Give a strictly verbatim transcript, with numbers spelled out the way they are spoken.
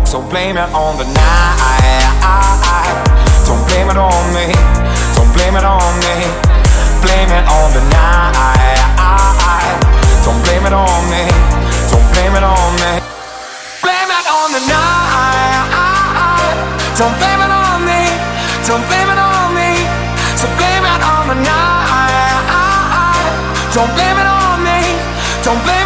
So blame it on the night. Don't blame it on me. Don't blame it on me. Blame it on the night. Don't blame it on me. Don't blame it on me. Blame it on the night. Don't blame it on me. Don't blame it on me. So blame it on the night. Don't blame it on me. Don't blame